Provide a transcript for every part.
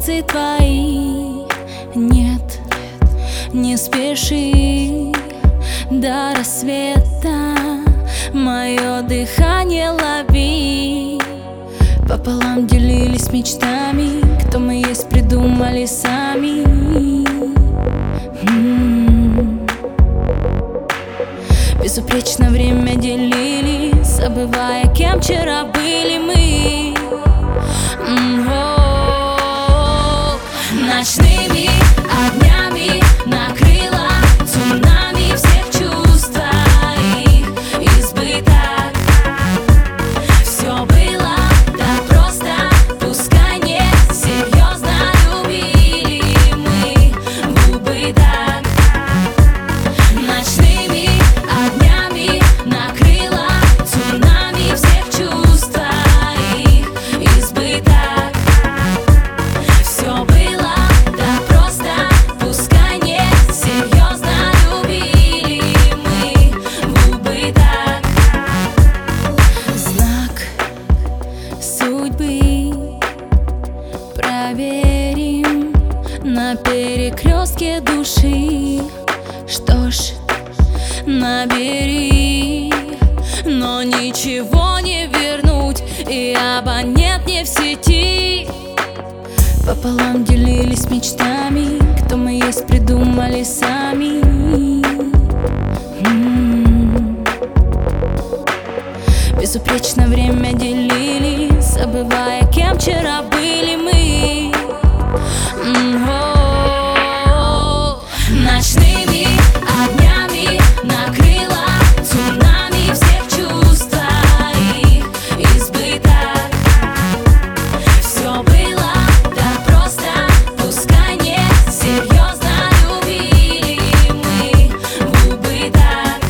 пальцы твои. Нет, не спеши до рассвета, мое дыхание лови. Пополам делились мечтами, кто мы есть, придумали сами. Безупречно время делили, забывая, кем вчера были мы. Ночными огнями накрыла цунами всех чувств твоих избыток. Все было так просто, пускай не серьезно любили мы в убыток. Ночными огнями накрыла цунами всех чувств твоих избыток. Все было так просто, пускай не серьезно любили мы в убыток. Знак судьбы проверим на перекрестке души. Что ж, набери, но ничего не вернуть, и абонент не в сети. Пополам делились мечтами, кто мы есть, придумали сами. Безупречно время делили, забывая, кем вчера были мы. Ночными огнями накрыла цунами всех чувств твоих избыток. Все было так просто, пускай не серьезно любили мы в убыток.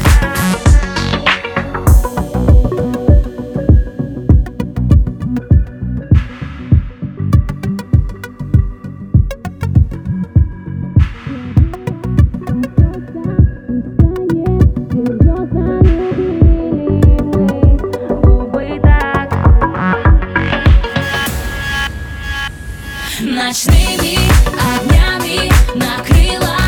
Ночными огнями накрыла